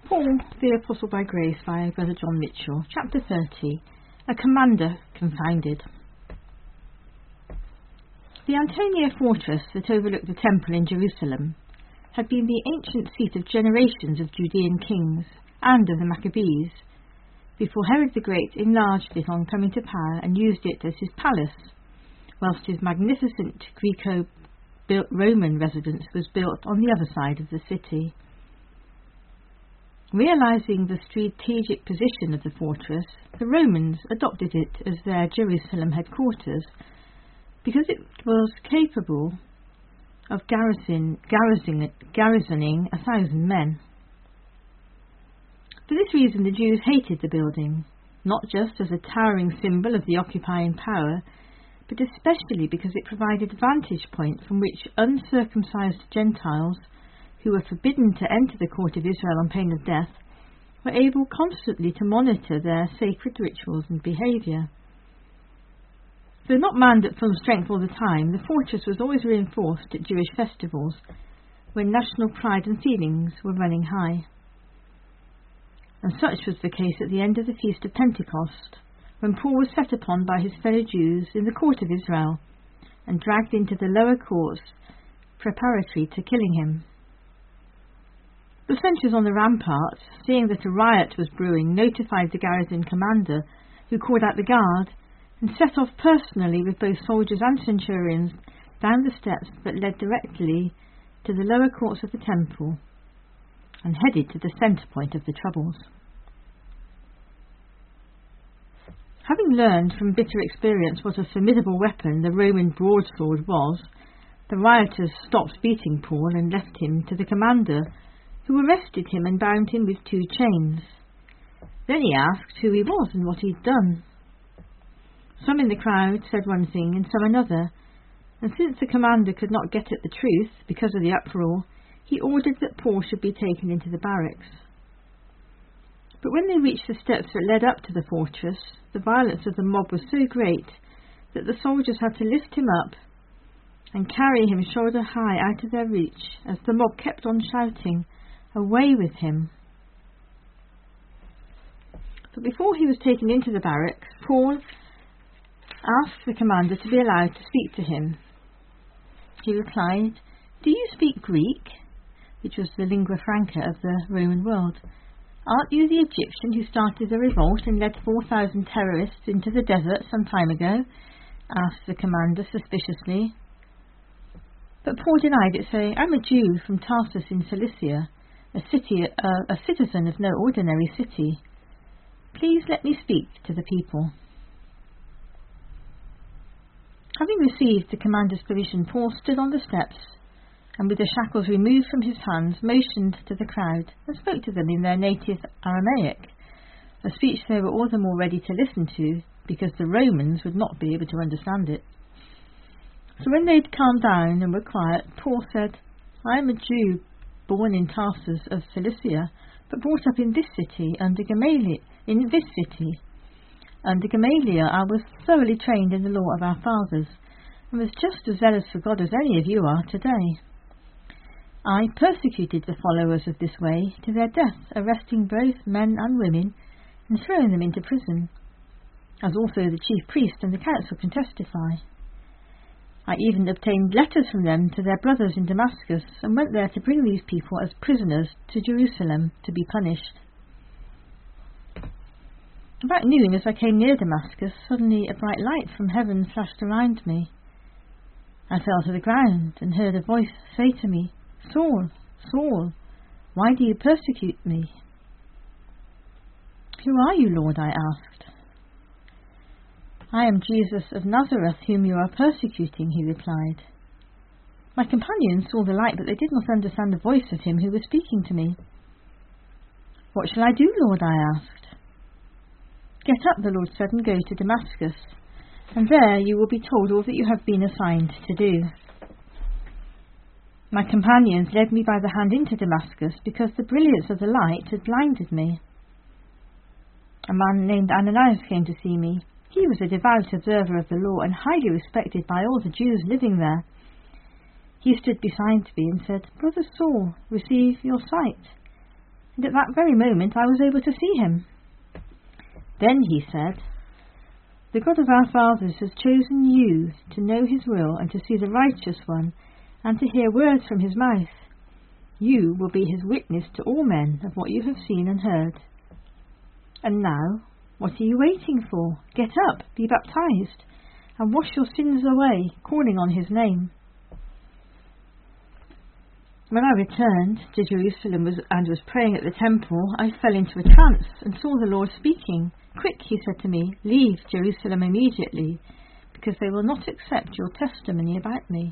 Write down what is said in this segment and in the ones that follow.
Paul, the Apostle by Grace, by Brother John Mitchell, Chapter 30, A Commander Confounded. The Antonia fortress that overlooked the temple in Jerusalem had been the ancient seat of generations of Judean kings and of the Maccabees, before Herod the Great enlarged it on coming to power and used it as his palace, whilst his magnificent Greco-Roman residence was built on the other side of the city. Realizing the strategic position of the fortress, the Romans adopted it as their Jerusalem headquarters because it was capable of garrisoning 1,000 men. For this reason the Jews hated the building, not just as a towering symbol of the occupying power, but especially because it provided a vantage point from which uncircumcised Gentiles, who were forbidden to enter the court of Israel on pain of death, were able constantly to monitor their sacred rituals and behaviour. Though not manned at full strength all the time, the fortress was always reinforced at Jewish festivals, when national pride and feelings were running high. And such was the case at the end of the Feast of Pentecost, when Paul was set upon by his fellow Jews in the court of Israel, and dragged into the lower courts preparatory to killing him. The sentries on the ramparts, seeing that a riot was brewing, notified the garrison commander, who called out the guard, and set off personally with both soldiers and centurions down the steps that led directly to the lower courts of the temple, and headed to the centre point of the troubles. Having learned from bitter experience what a formidable weapon the Roman broadsword was, the rioters stopped beating Paul and left him to the commander, who arrested him and bound him with 2 chains. Then he asked who he was and what he'd done. Some in the crowd said one thing and some another, and since the commander could not get at the truth because of the uproar, he ordered that Paul should be taken into the barracks. But when they reached the steps that led up to the fortress, the violence of the mob was so great that the soldiers had to lift him up and carry him shoulder high out of their reach, as the mob kept on shouting, "Away with him!" But before he was taken into the barracks, Paul asked the commander to be allowed to speak to him. He replied, "Do you speak Greek?" which was the lingua franca of the Roman world. "Aren't you the Egyptian who started the revolt and led 4,000 terrorists into the desert some time ago?" asked the commander suspiciously. But Paul denied it, saying, "I'm a Jew from Tarsus in Cilicia, a citizen of no ordinary city. Please let me speak to the people." Having received the commander's permission, Paul stood on the steps, and with the shackles removed from his hands, motioned to the crowd and spoke to them in their native Aramaic, a speech they were all the more ready to listen to, because the Romans would not be able to understand it. So when they'd calmed down and were quiet, Paul said, "I am a Jew born in Tarsus of Cilicia, but brought up in this city under Gamaliel. Under Gamaliel I was thoroughly trained in the law of our fathers, and was just as zealous for God as any of you are today. I persecuted the followers of this way to their death, arresting both men and women and throwing them into prison, as also the chief priest and the council can testify. I even obtained letters from them to their brothers in Damascus, and went there to bring these people as prisoners to Jerusalem to be punished. About noon, as I came near Damascus, suddenly a bright light from heaven flashed around me. I fell to the ground and heard a voice say to me, 'Saul, Saul, why do you persecute me?' 'Who are you, Lord?' I asked. 'I am Jesus of Nazareth, whom you are persecuting,' he replied. My companions saw the light, but they did not understand the voice of him who was speaking to me. 'What shall I do, Lord?' I asked. 'Get up,' the Lord said, 'and go to Damascus, and there you will be told all that you have been assigned to do.' My companions led me by the hand into Damascus, because the brilliance of the light had blinded me. A man named Ananias came to see me. He was a devout observer of the law and highly respected by all the Jews living there. He stood beside me and said, 'Brother Saul, receive your sight.' and at that very moment I was able to see him. Then he said, "The God of our fathers has chosen you to know his will and to see the righteous one and to hear words from his mouth. You will be his witness to all men of what you have seen and heard. And now, what are you waiting for? Get up, be baptized, and wash your sins away, calling on his name." When I returned to Jerusalem and was praying at the temple, I fell into a trance and saw the Lord speaking. "Quick," he said to me, "leave Jerusalem immediately, because they will not accept your testimony about me."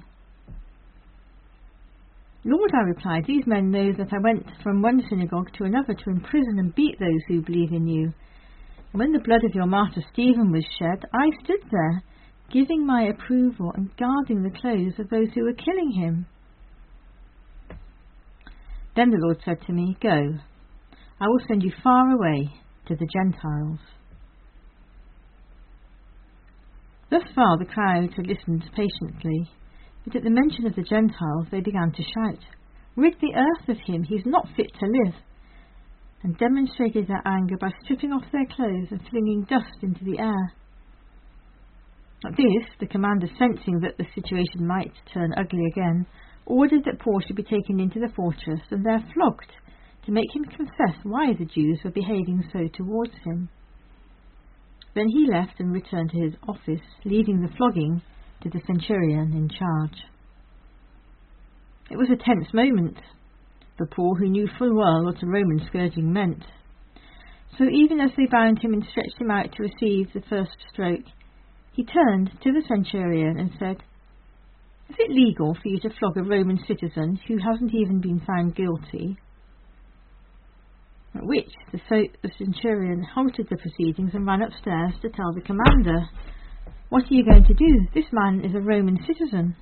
"Lord," I replied, "these men know that I went from one synagogue to another to imprison and beat those who believe in you. And when the blood of your martyr Stephen was shed, I stood there, giving my approval and guarding the clothes of those who were killing him." Then the Lord said to me, "Go, I will send you far away to the Gentiles." Thus far the crowd had listened patiently, but at the mention of the Gentiles they began to shout, "Rid the earth of him, he is not fit to live," and demonstrated their anger by stripping off their clothes and flinging dust into the air. At this, the commander, sensing that the situation might turn ugly again, ordered that Paul should be taken into the fortress and there flogged to make him confess why the Jews were behaving so towards him. Then he left and returned to his office, leaving the flogging to the centurion in charge. It was a tense moment for Paul, who knew full well what a Roman scourging meant. So even as they bound him and stretched him out to receive the first stroke, he turned to the centurion and said, "Is it legal for you to flog a Roman citizen who hasn't even been found guilty?" At which the centurion halted the proceedings and ran upstairs to tell the commander, "What are you going to do? This man is a Roman citizen."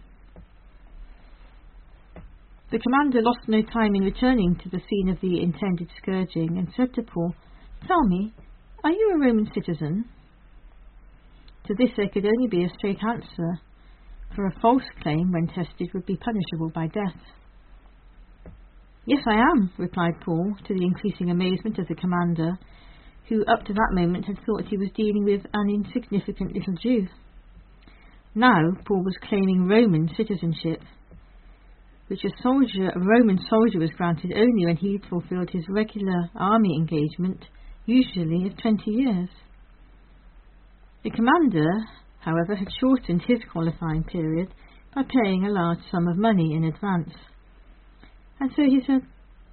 The commander lost no time in returning to the scene of the intended scourging and said to Paul, "Tell me, are you a Roman citizen?" To this there could only be a straight answer, for a false claim, when tested, would be punishable by death. "Yes, I am," replied Paul, to the increasing amazement of the commander, who up to that moment had thought he was dealing with an insignificant little Jew. Now Paul was claiming Roman citizenship, which a Roman soldier was granted only when he had fulfilled his regular army engagement, usually of 20 years. The commander, however, had shortened his qualifying period by paying a large sum of money in advance. And so he said,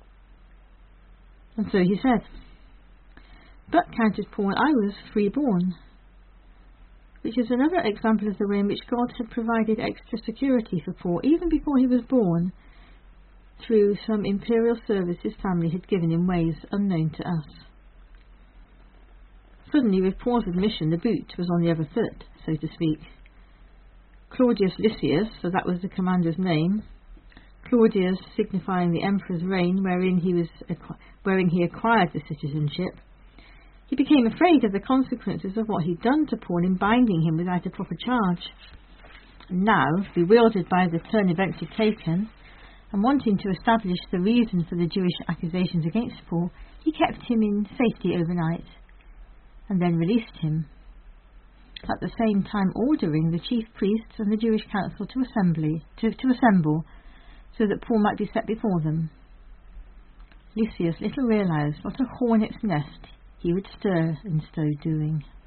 "But," countered Paul, "I was freeborn," which is another example of the way in which God had provided extra security for Paul, even before he was born, through some imperial service his family had given in ways unknown to us. Suddenly, with Paul's admission, the boot was on the other foot, so to speak. Claudius Lysias, for that was the commander's name, Claudius signifying the emperor's reign wherein he acquired the citizenship, he became afraid of the consequences of what he'd done to Paul in binding him without a proper charge. And now, bewildered by the turn events had taken, and wanting to establish the reason for the Jewish accusations against Paul, he kept him in safety overnight, and then released him, at the same time ordering the chief priests and the Jewish council to assemble, so that Paul might be set before them. Lysias little realized what a hornet's nest he would stir in so doing.